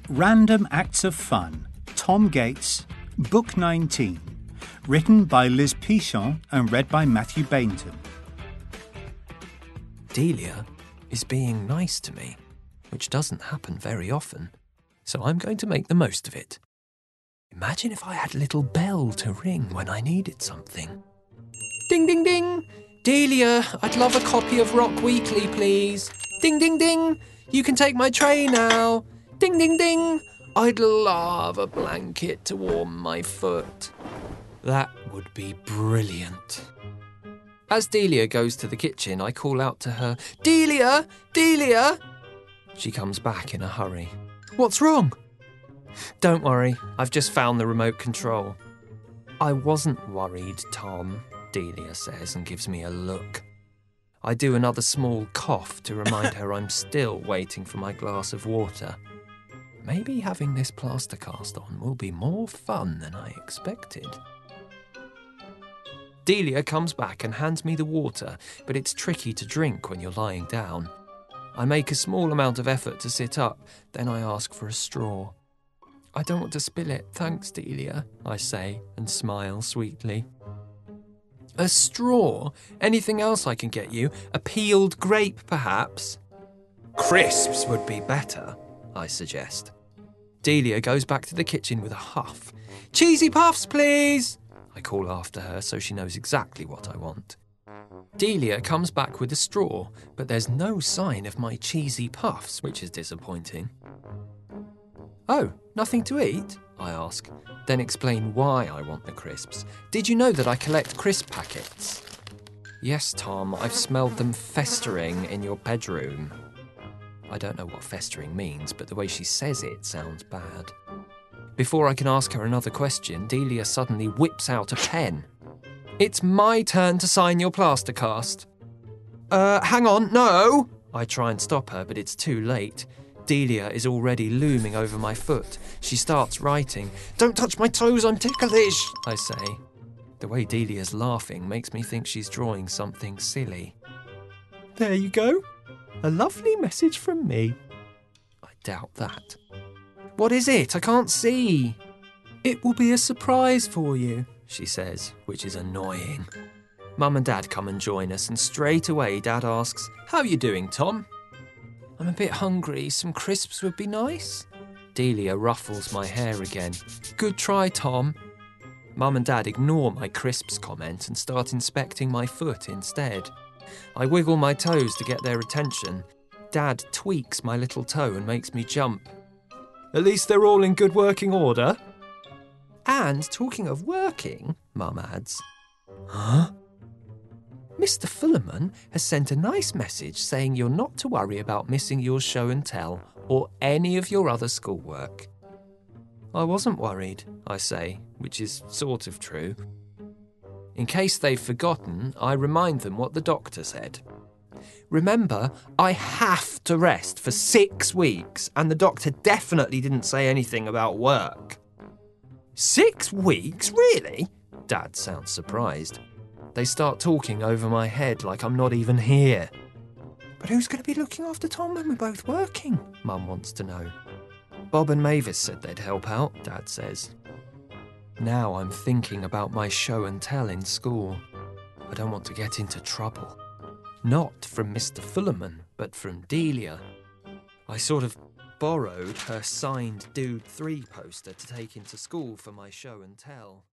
Random Acts of Fun, Tom Gates, Book 19, written by Liz Pichon and read by Matthew Bainton. Delia is being nice to me, which doesn't happen very often, so I'm going to make the most of it. Imagine if I had a little bell to ring when I needed something. Ding, ding, ding! Delia, I'd love a copy of Rock Weekly, please. Ding, ding, ding! You can take my tray now. Ding, ding, ding! I'd love a blanket to warm my foot. That would be brilliant. As Delia goes to the kitchen, I call out to her, Delia! Delia! She comes back in a hurry. What's wrong? Don't worry, I've just found the remote control. I wasn't worried, Tom, Delia says and gives me a look. I do another small cough to remind her I'm still waiting for my glass of water. Maybe having this plaster cast on will be more fun than I expected. Delia comes back and hands me the water, but it's tricky to drink when you're lying down. I make a small amount of effort to sit up, then I ask for a straw. I don't want to spill it, thanks, Delia, I say and smile sweetly. A straw? Anything else I can get you? A peeled grape, perhaps? Crisps would be better, I suggest. Delia goes back to the kitchen with a huff. Cheesy puffs, please! I call after her so she knows exactly what I want. Delia comes back with a straw, but there's no sign of my cheesy puffs, which is disappointing. Oh, nothing to eat? I ask, then explain why I want the crisps. Did you know that I collect crisp packets? Yes, Tom, I've smelled them festering in your bedroom. I don't know what festering means, but the way she says it sounds bad. Before I can ask her another question, Delia suddenly whips out a pen. It's my turn to sign your plaster cast. Hang on, no! I try and stop her, but it's too late. Delia is already looming over my foot. She starts writing. Don't touch my toes, I'm ticklish, I say. The way Delia's laughing makes me think she's drawing something silly. There you go. A lovely message from me. I doubt that. What is it? I can't see. It will be a surprise for you, she says, which is annoying. Mum and Dad come and join us, and straight away Dad asks, How are you doing, Tom? I'm a bit hungry. Some crisps would be nice. Delia ruffles my hair again. Good try, Tom. Mum and Dad ignore my crisps comment and start inspecting my foot instead. I wiggle my toes to get their attention. Dad tweaks my little toe and makes me jump. At least they're all in good working order. And talking of working, Mum adds, Huh? Mr. Fullerman has sent a nice message saying you're not to worry about missing your show and tell or any of your other schoolwork. I wasn't worried, I say, which is sort of true. In case they've forgotten, I remind them what the doctor said. Remember, I have to rest for 6 weeks, and the doctor definitely didn't say anything about work. 6 weeks? Really? Dad sounds surprised. They start talking over my head like I'm not even here. But who's going to be looking after Tom when we're both working? Mum wants to know. Bob and Mavis said they'd help out, Dad says. Now I'm thinking about my show and tell in school. I don't want to get into trouble. Not from Mr. Fullerman, but from Delia. I sort of borrowed her signed Dude 3 poster to take into school for my show and tell.